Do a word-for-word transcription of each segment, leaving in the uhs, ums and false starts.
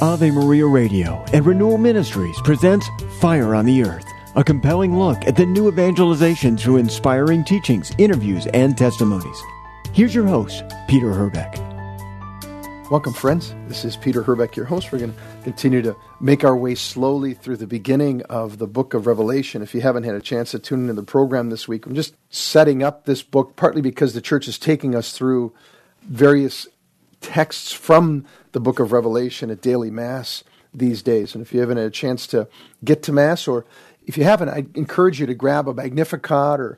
Ave Maria Radio and Renewal Ministries presents Fire on the Earth, a compelling look at the new evangelization through inspiring teachings, interviews, and testimonies. Here's your host, Peter Herbeck. Welcome, friends. This is Peter Herbeck, your host. We're going to continue to make our way slowly through the beginning of the book of Revelation. If you haven't had a chance to tune into the program this week, I'm just setting up this book partly because the church is taking us through various texts from the book of Revelation at daily Mass these days. And if you haven't had a chance to get to Mass, or if you haven't, I encourage you to grab a Magnificat or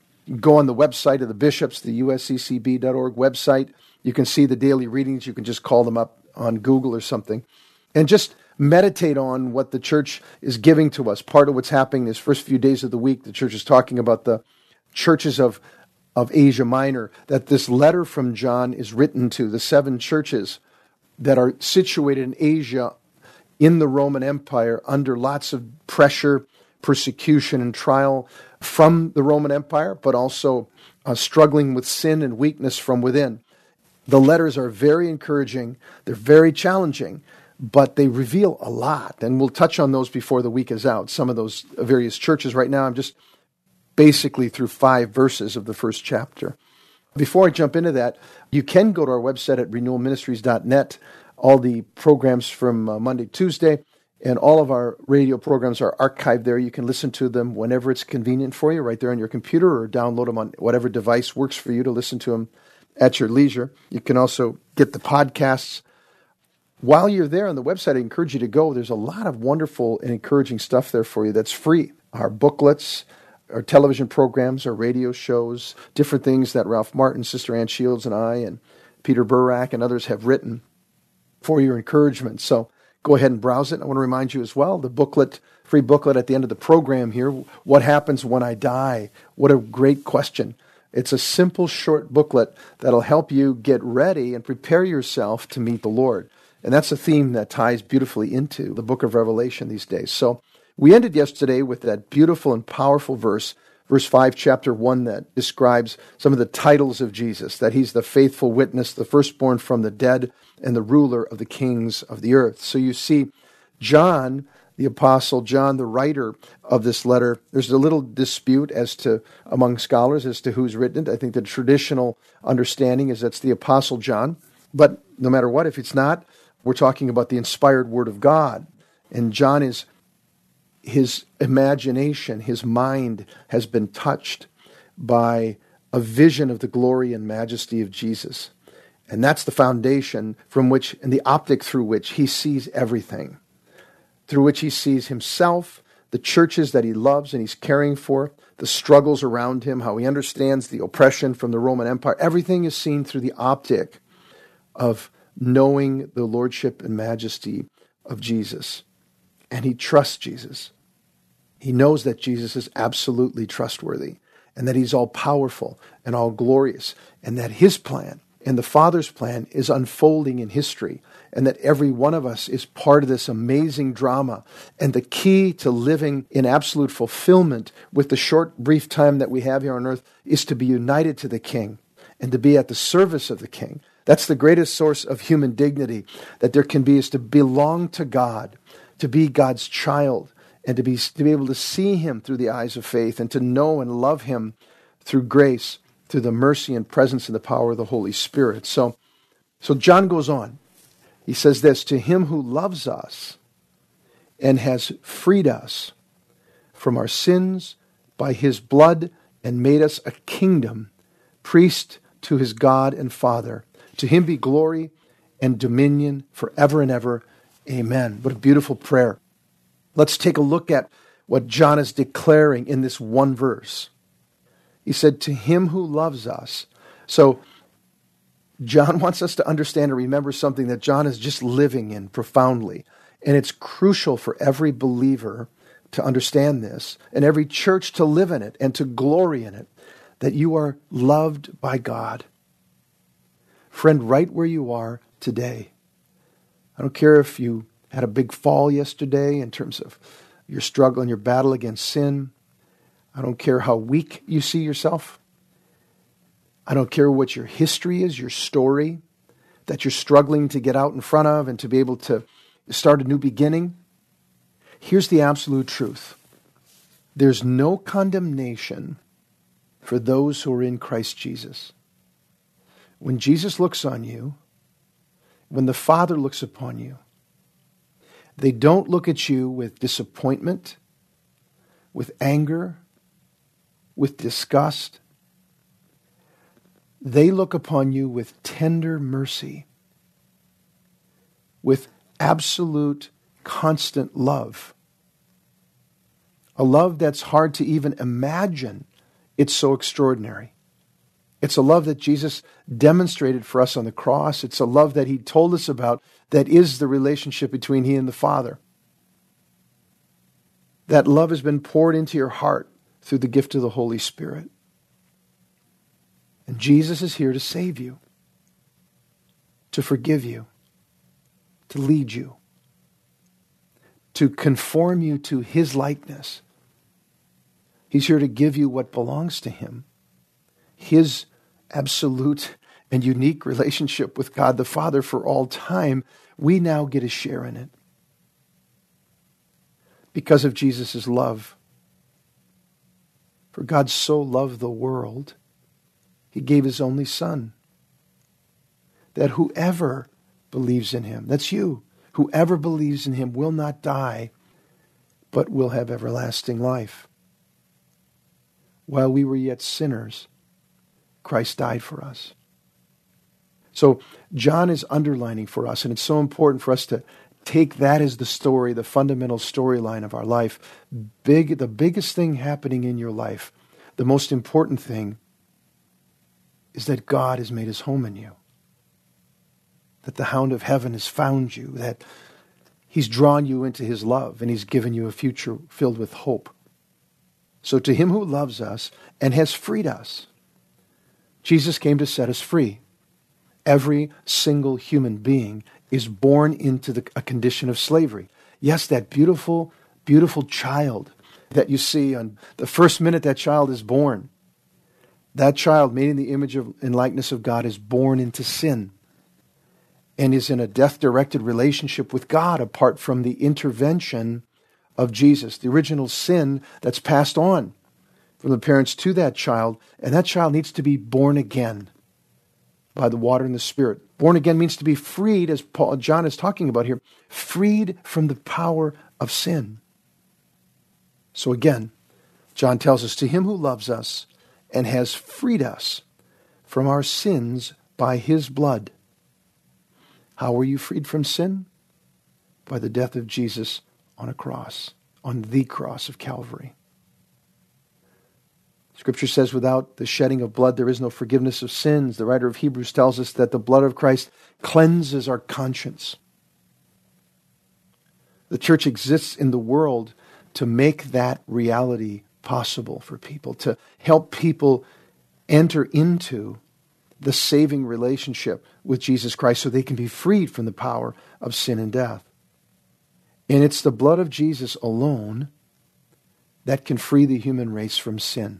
go on the website of the bishops, the U S C C B dot org website. You can see the daily readings. You can just call them up on Google or something. And just meditate on what the church is giving to us. Part of what's happening this first few days of the week, the church is talking about the churches of, of Asia Minor, that this letter from John is written to, the seven churches that are situated in Asia in the Roman Empire under lots of pressure, persecution, and trial from the Roman Empire, but also uh, struggling with sin and weakness from within. The letters are very encouraging. They're very challenging, but they reveal a lot. And we'll touch on those before the week is out. Some of those various churches right now, I'm just basically through five verses of the first chapter. Before I jump into that, you can go to our website at renewal ministries dot net. All the programs from uh, Monday, Tuesday, and all of our radio programs are archived there. You can listen to them whenever it's convenient for you, right there on your computer, or download them on whatever device works for you to listen to them at your leisure. You can also get the podcasts. While you're there on the website, I encourage you to go. There's a lot of wonderful and encouraging stuff there for you that's free. Our booklets, our television programs, our radio shows, different things that Ralph Martin, Sister Ann Shields, and I, and Peter Burak, and others have written for your encouragement. So go ahead and browse it. I want to remind you as well, the booklet, free booklet at the end of the program here, What Happens When I Die? What a great question. It's a simple, short booklet that'll help you get ready and prepare yourself to meet the Lord. And that's a theme that ties beautifully into the book of Revelation these days. So we ended yesterday with that beautiful and powerful verse, verse five, chapter one, that describes some of the titles of Jesus, that he's the faithful witness, the firstborn from the dead, and the ruler of the kings of the earth. So you see, John, the apostle John, the writer of this letter, there's a little dispute as to, among scholars, as to who's written it. I think the traditional understanding is that's the apostle John. But no matter what, if it's not, we're talking about the inspired word of God. And John is, his imagination, his mind has been touched by a vision of the glory and majesty of Jesus. And that's the foundation from which, and the optic through which he sees everything. Through which he sees himself, the churches that he loves and he's caring for, the struggles around him, how he understands the oppression from the Roman Empire. Everything is seen through the optic of knowing the lordship and majesty of Jesus. And he trusts Jesus. He knows that Jesus is absolutely trustworthy, and that he's all powerful and all glorious, and that his plan and the Father's plan is unfolding in history, and that every one of us is part of this amazing drama. And the key to living in absolute fulfillment with the short, brief time that we have here on earth is to be united to the King and to be at the service of the King. That's the greatest source of human dignity that there can be, is to belong to God, to be God's child, and to be, to be able to see him through the eyes of faith, and to know and love him through grace, through the mercy and presence and the power of the Holy Spirit. So, so John goes on. He says this, to him who loves us and has freed us from our sins by his blood and made us a kingdom, priest to his God and Father. To him be glory and dominion forever and ever. Amen. What a beautiful prayer. Let's take a look at what John is declaring in this one verse. He said, to him who loves us. So John wants us to understand and remember something that John is just living in profoundly. And it's crucial for every believer to understand this, and every church to live in it and to glory in it, that you are loved by God. Friend, right where you are today. I don't care if you had a big fall yesterday in terms of your struggle and your battle against sin. I don't care how weak you see yourself. I don't care what your history is, your story, that you're struggling to get out in front of and to be able to start a new beginning, here's the absolute truth. There's no condemnation for those who are in Christ Jesus. When Jesus looks on you, when the Father looks upon you, they don't look at you with disappointment, with anger, with disgust. They look upon you with tender mercy, with absolute, constant love. A love that's hard to even imagine. It's so extraordinary. It's a love that Jesus demonstrated for us on the cross. It's a love that he told us about that is the relationship between he and the Father. That love has been poured into your heart through the gift of the Holy Spirit. And Jesus is here to save you, to forgive you, to lead you, to conform you to his likeness. He's here to give you what belongs to him, his absolute and unique relationship with God the Father for all time. We now get a share in it because of Jesus' love. For God so loved the world, he gave his only Son, that whoever believes in him, that's you, whoever believes in him will not die, but will have everlasting life. While we were yet sinners, Christ died for us. So John is underlining for us, and it's so important for us to take that as the story, the fundamental storyline of our life. Big, the biggest thing happening in your life, the most important thing, is that God has made his home in you. That the hound of heaven has found you, that he's drawn you into his love, and he's given you a future filled with hope. So to him who loves us and has freed us, Jesus came to set us free. Every single human being is born into the, a condition of slavery. Yes, that beautiful, beautiful child that you see on the first minute that child is born, that child made in the image of, and likeness of God is born into sin and is in a death-directed relationship with God apart from the intervention of Jesus, the original sin that's passed on from the parents to that child, and that child needs to be born again by the water and the Spirit. Born again means to be freed, as Paul, John is talking about here, freed from the power of sin. So again, John tells us, to him who loves us and has freed us from our sins by his blood. How were you freed from sin? By the death of Jesus on a cross, on the cross of Calvary. Scripture says, without the shedding of blood, there is no forgiveness of sins. The writer of Hebrews tells us that the blood of Christ cleanses our conscience. The church exists in the world to make that reality possible for people, to help people enter into the saving relationship with Jesus Christ so they can be freed from the power of sin and death. And it's the blood of Jesus alone that can free the human race from sin.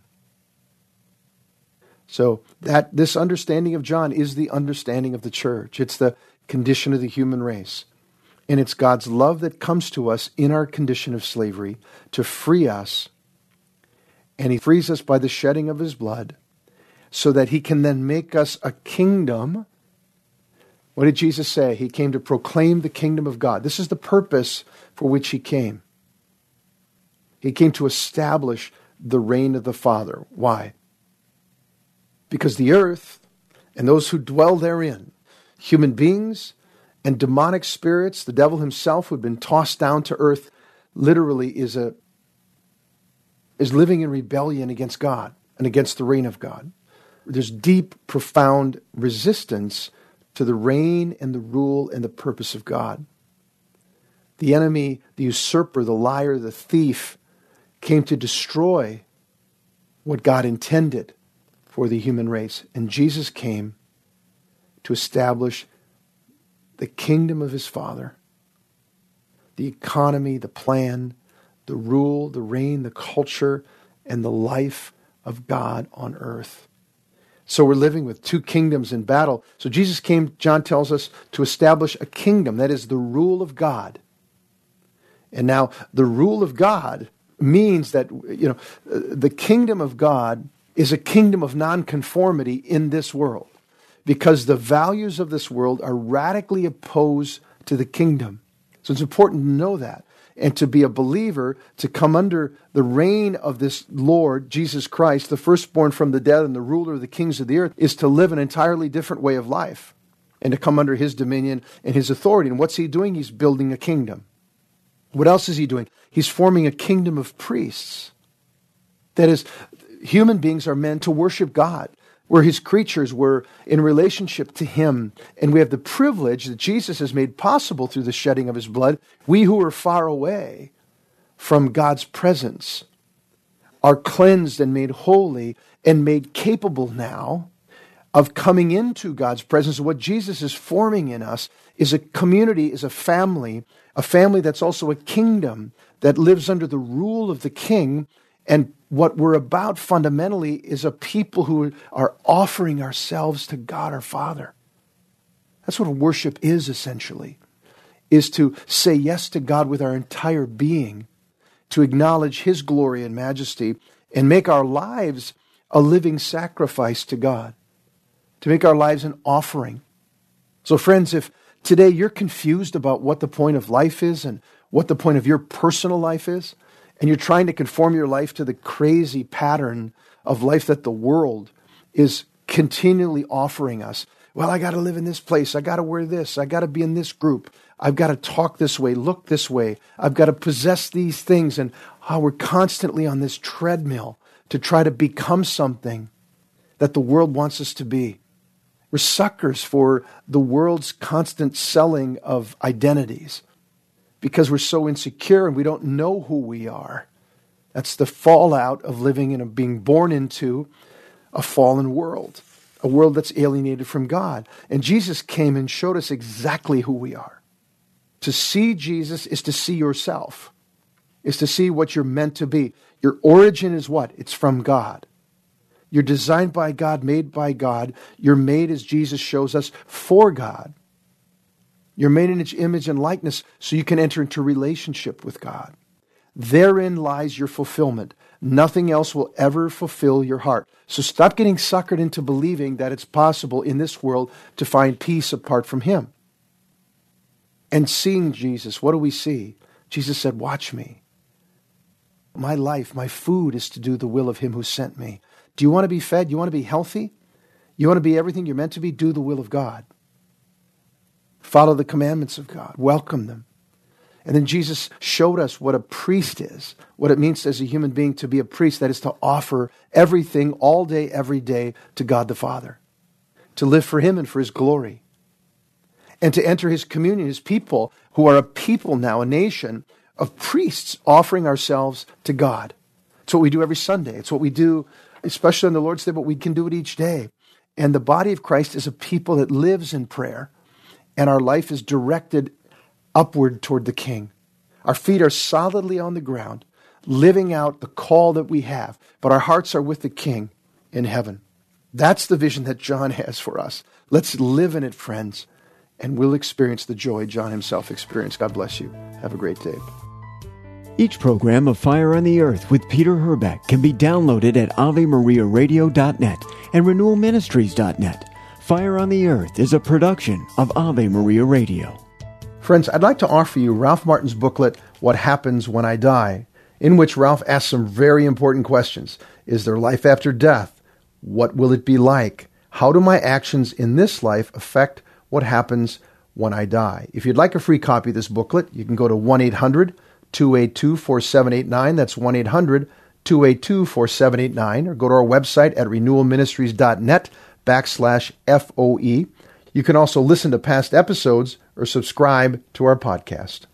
So that this understanding of John is the understanding of the church. It's the condition of the human race. And it's God's love that comes to us in our condition of slavery to free us. And he frees us by the shedding of his blood so that he can then make us a kingdom. What did Jesus say? He came to proclaim the kingdom of God. This is the purpose for which he came. He came to establish the reign of the Father. Why? Because the earth and those who dwell therein, human beings and demonic spirits, the devil himself who had been tossed down to earth, literally is a is living in rebellion against God and against the reign of God. There's deep, profound resistance to the reign and the rule and the purpose of God. The enemy, the usurper, the liar, the thief, came to destroy what God intended for the human race. And Jesus came to establish the kingdom of his Father, the economy, the plan, the rule, the reign, the culture, and the life of God on earth. So we're living with two kingdoms in battle. So Jesus came, John tells us, to establish a kingdom, that is the rule of God. And now the rule of God means that, you know, the kingdom of God is a kingdom of nonconformity in this world, because the values of this world are radically opposed to the kingdom. So it's important to know that. And to be a believer, to come under the reign of this Lord, Jesus Christ, the firstborn from the dead and the ruler of the kings of the earth, is to live an entirely different way of life and to come under his dominion and his authority. And what's he doing? He's building a kingdom. What else is he doing? He's forming a kingdom of priests. That is, human beings are meant to worship God. We're his creatures, we're in relationship to him, and we have the privilege that Jesus has made possible through the shedding of his blood. We who are far away from God's presence are cleansed and made holy and made capable now of coming into God's presence. What Jesus is forming in us is a community, is a family, a family that's also a kingdom that lives under the rule of the king. And what we're about fundamentally is a people who are offering ourselves to God our Father. That's what worship is essentially, is to say yes to God with our entire being, to acknowledge his glory and majesty, and make our lives a living sacrifice to God, to make our lives an offering. So friends, if today you're confused about what the point of life is and what the point of your personal life is, and you're trying to conform your life to the crazy pattern of life that the world is continually offering us. Well, I got to live in this place. I got to wear this. I got to be in this group. I've got to talk this way, look this way. I've got to possess these things. And oh, we're constantly on this treadmill to try to become something that the world wants us to be. We're suckers for the world's constant selling of identities, because we're so insecure and we don't know who we are. That's the fallout of living in a being born into a fallen world, a world that's alienated from God. And Jesus came and showed us exactly who we are. To see Jesus is to see yourself, is to see what you're meant to be. Your origin is what? It's from God. You're designed by God, made by God. You're made, as Jesus shows us, for God. You're made in his image and likeness so you can enter into relationship with God. Therein lies your fulfillment. Nothing else will ever fulfill your heart. So stop getting suckered into believing that it's possible in this world to find peace apart from him. And seeing Jesus, what do we see? Jesus said, watch me. My life, my food is to do the will of him who sent me. Do you want to be fed? You want to be healthy? You want to be everything you're meant to be? Do the will of God. Follow the commandments of God. Welcome them. And then Jesus showed us what a priest is, what it means as a human being to be a priest, that is to offer everything all day, every day to God the Father, to live for him and for his glory, and to enter his communion, his people, who are a people now, a nation of priests offering ourselves to God. It's what we do every Sunday. It's what we do, especially on the Lord's Day, but we can do it each day. And the body of Christ is a people that lives in prayer, and our life is directed upward toward the King. Our feet are solidly on the ground, living out the call that we have, but our hearts are with the King in heaven. That's the vision that John has for us. Let's live in it, friends, and we'll experience the joy John himself experienced. God bless you. Have a great day. Each program of Fire on the Earth with Peter Herbeck can be downloaded at ave maria radio dot net and renewal ministries dot net. Fire on the Earth is a production of Ave Maria Radio. Friends, I'd like to offer you Ralph Martin's booklet, What Happens When I Die, in which Ralph asks some very important questions. Is there life after death? What will it be like? How do my actions in this life affect what happens when I die? If you'd like a free copy of this booklet, you can go to one eight hundred two eight two four seven eight nine. That's one eight hundred two eight two four seven eight nine. Or go to our website at renewal ministries dot net backslash F O E. You can also listen to past episodes or subscribe to our podcast.